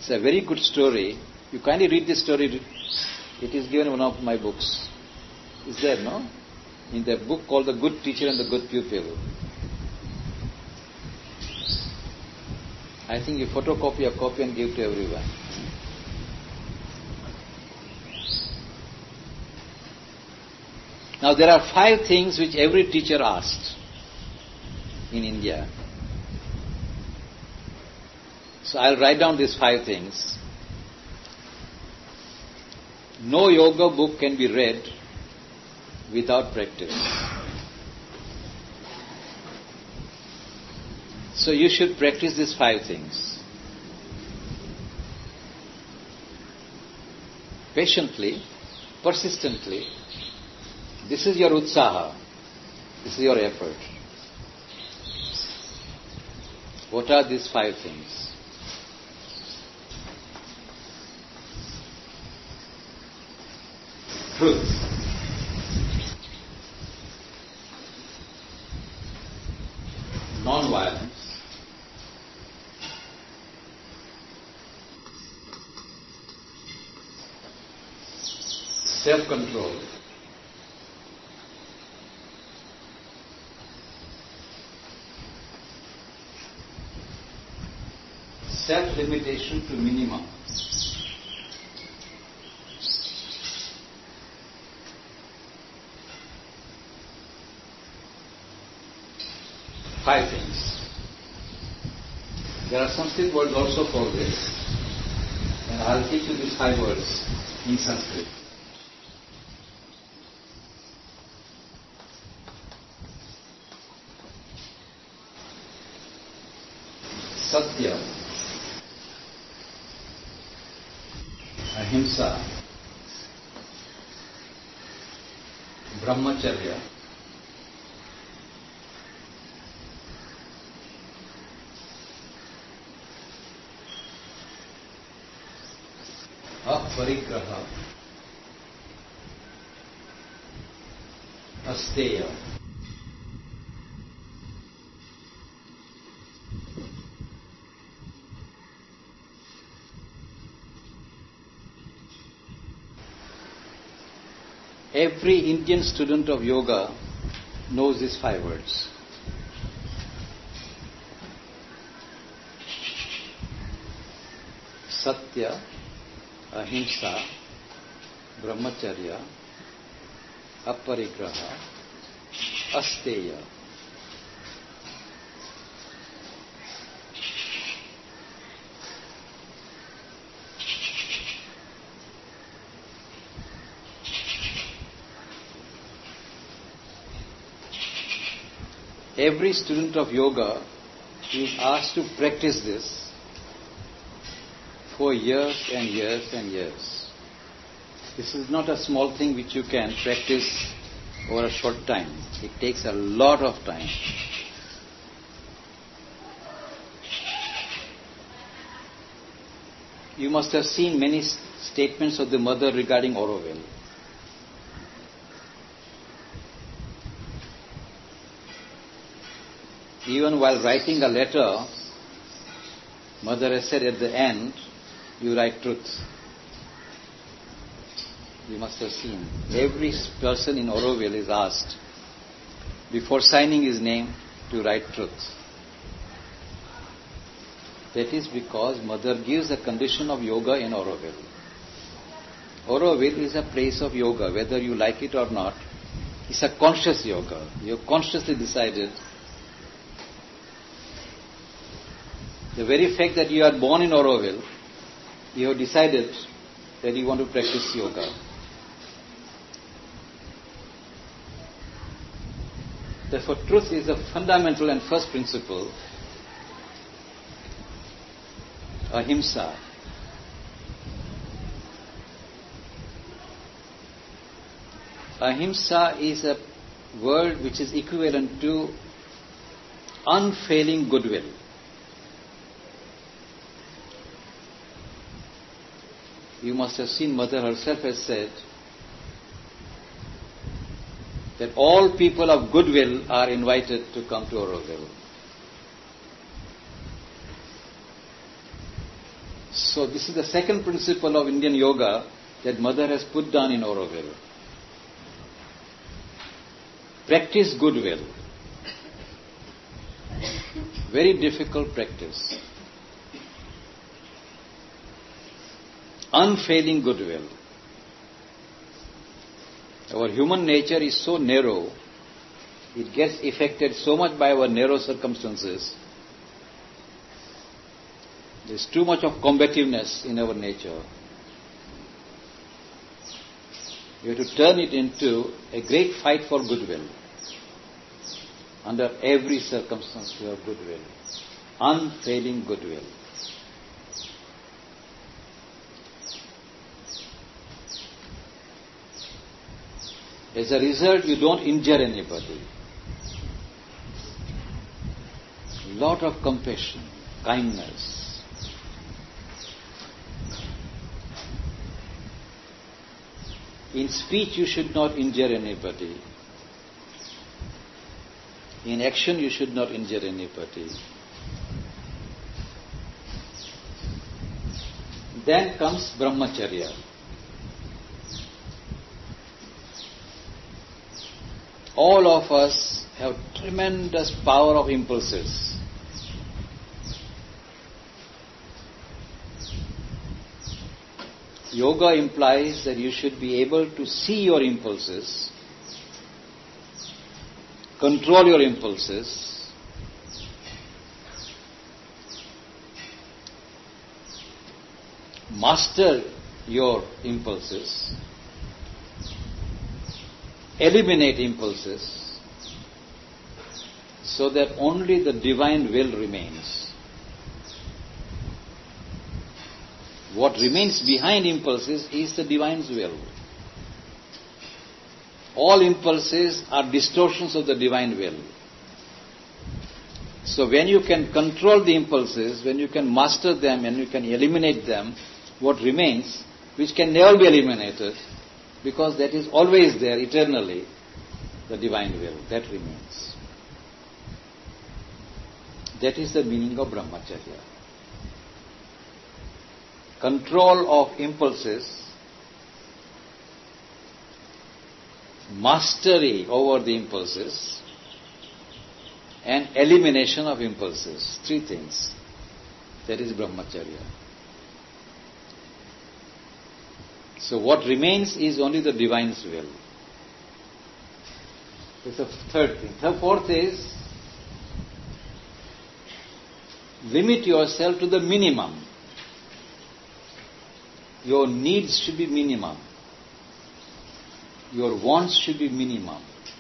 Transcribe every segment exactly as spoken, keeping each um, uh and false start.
It's a very good story. You kindly read this story. It is given in one of my books. Is there, no? In the book called The Good Teacher and the Good Pupil. I think you photocopy a copy and give to everyone. Now there are five things which every teacher asked in India. So I'll write down these five things. No yoga book can be read without practice. So you should practice these five things. Patiently, persistently. This is your utsaha. This is your effort. What are these five things? Truth. Non-violence. Self-control. Self-limitation to minimum. Five things. There are Sanskrit words also for this, and I'll teach you these five words in Sanskrit. Satya, Ahimsa, Brahmacharya, Aparigraha, Asteya. Every Indian student of yoga knows these five words. Satya, Ahimsa, Brahmacharya, Aparigraha, Asteya. Every student of yoga is asked to practice this for years and years and years. This is not a small thing which you can practice over a short time. It takes a lot of time. You must have seen many statements of the mother regarding Auroville. Even while writing a letter, mother has said at the end, you write truth. You must have seen. Every person in Auroville is asked, before signing his name, to write truth. That is because mother gives a condition of yoga in Auroville. Auroville is a place of yoga, whether you like it or not. It's a conscious yoga. You have consciously decided. The very fact that you are born in Auroville, you have decided that you want to practice yoga. Therefore, truth is the fundamental and first principle. Ahimsa. Ahimsa is a word which is equivalent to unfailing goodwill. You must have seen Mother herself has said that all people of goodwill are invited to come to Auroville. So this is the second principle of Indian yoga that Mother has put down in Auroville. Practice goodwill. Very difficult practice. Unfailing goodwill. Our human nature is so narrow, it gets affected so much by our narrow circumstances. There's too much of combativeness in our nature. We have to turn it into a great fight for goodwill. Under every circumstance we have goodwill. Unfailing goodwill. As a result, you don't injure anybody. Lot of compassion, kindness. In speech, you should not injure anybody. In action, you should not injure anybody. Then comes brahmacharya. All of us have tremendous power of impulses. Yoga implies that you should be able to see your impulses, control your impulses, master your impulses, eliminate impulses, so that only the divine will remains. What remains behind impulses is the divine's will. All impulses are distortions of the divine will. So when you can control the impulses, when you can master them and you can eliminate them, what remains, which can never be eliminated, because that is always there eternally, the divine will, that remains. That is the meaning of brahmacharya. Control of impulses, mastery over the impulses, and elimination of impulses. Three things. That is brahmacharya. So what remains is only the divine's will. That's the third thing. The fourth is, limit yourself to the minimum. Your needs should be minimum. Your wants should be minimum.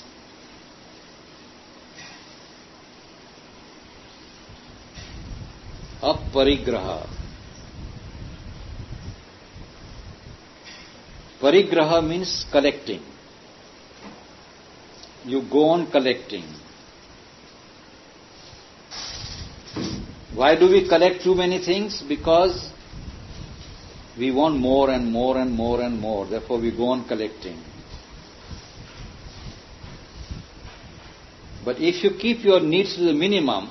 Aparigraha. Parigraha means collecting. You go on collecting. Why do we collect too many things? Because we want more and more and more and more. Therefore we go on collecting. But if you keep your needs to the minimum,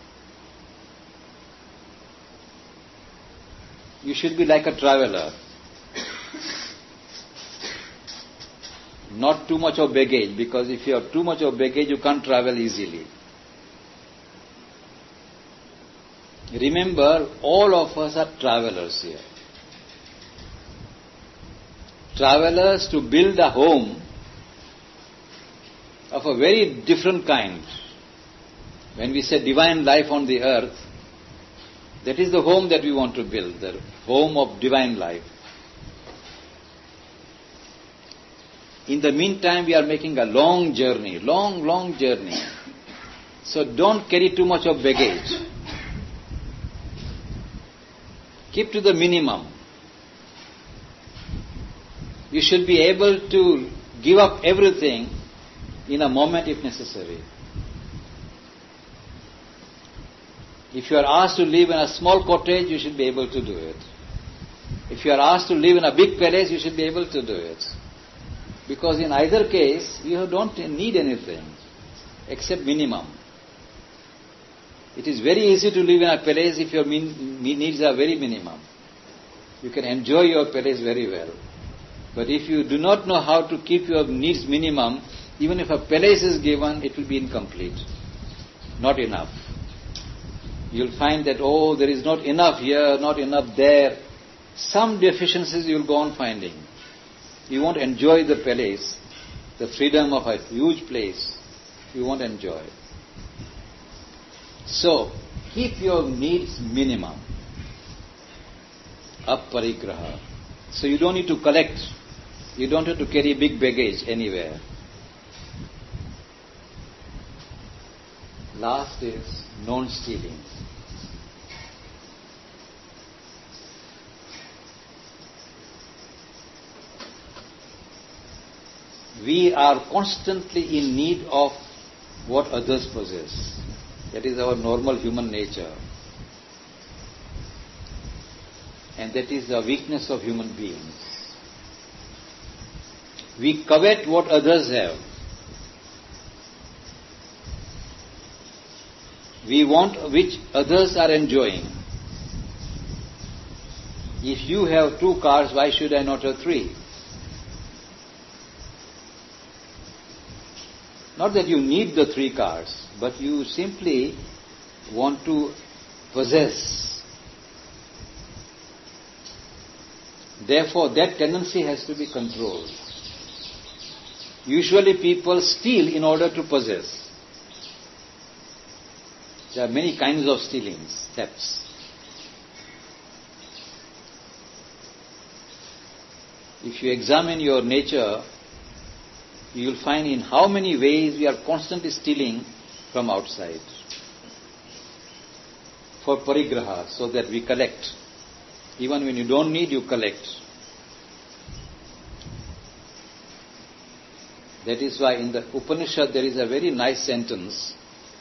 you should be like a traveler. Not too much of baggage, because if you have too much of baggage, you can't travel easily. Remember, all of us are travelers here. Travelers to build a home of a very different kind. When we say divine life on the earth, that is the home that we want to build, the home of divine life. In the meantime, we are making a long journey, long, long journey. So don't carry too much of baggage. Keep to the minimum. You should be able to give up everything in a moment if necessary. If you are asked to live in a small cottage, you should be able to do it. If you are asked to live in a big palace, you should be able to do it. Because in either case, you don't need anything except minimum. It is very easy to live in a palace if your needs are very minimum. You can enjoy your palace very well. But if you do not know how to keep your needs minimum, even if a palace is given, it will be incomplete. Not enough. You'll find that, oh, there is not enough here, not enough there. Some deficiencies you'll go on finding. You won't enjoy the palace, the freedom of a huge place. You won't enjoy. So, keep your needs minimum. Aparigraha. So you don't need to collect. You don't have to carry big baggage anywhere. Last is non-stealing. We are constantly in need of what others possess. That is our normal human nature. And that is the weakness of human beings. We covet what others have. We want which others are enjoying. If you have two cars, why should I not have three? Not that you need the three cars, but you simply want to possess. Therefore, that tendency has to be controlled. Usually people steal in order to possess. There are many kinds of stealings, thefts. If you examine your nature, you will find in how many ways we are constantly stealing from outside. For parigraha, so that we collect. Even when you don't need, you collect. That is why in the Upanishad there is a very nice sentence.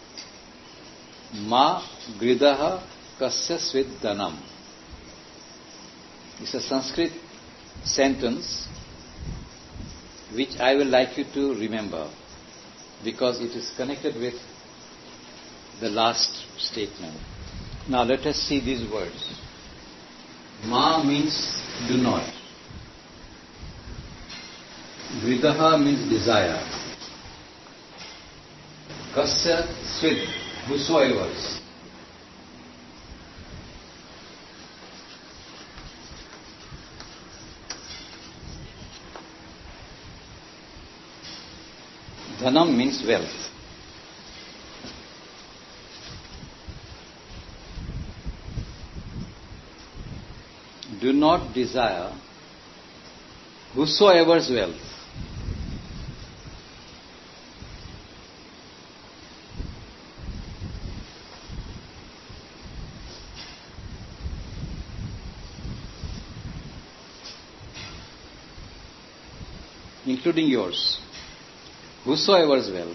Ma gridaha kasya sviddanam. It's a Sanskrit sentence which I will like you to remember because it is connected with the last statement. Now let us see these words. Ma means do not. Gridaha means desire. Kasya svid, whosoever's. Dhanam means wealth. Do not desire whosoever's wealth. Including yours. Whosoever's wealth.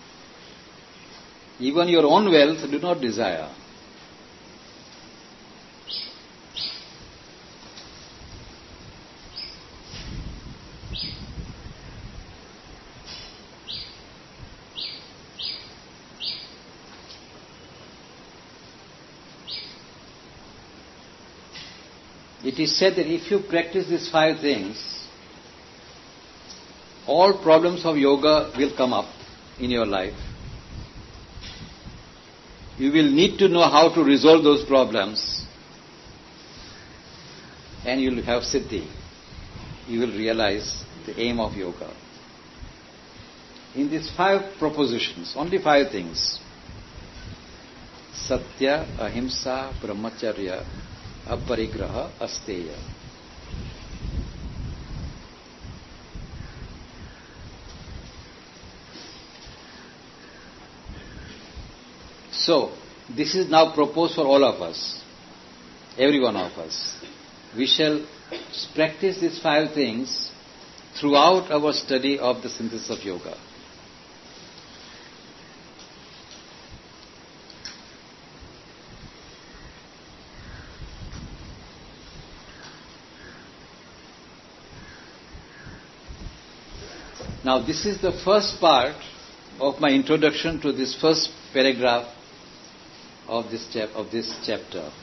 Even your own wealth do not desire. It is said that if you practice these five things, all problems of yoga will come up in your life. You will need to know how to resolve those problems, and you will have siddhi. You will realize the aim of yoga. In these five propositions, only five things. Satya, Ahimsa, Brahmacharya, Aparigraha, Asteya. So, this is now proposed for all of us, every one of us. We shall practice these five things throughout our study of the synthesis of yoga. Now, this is the first part of my introduction to this first paragraph of this chap- of this chapter.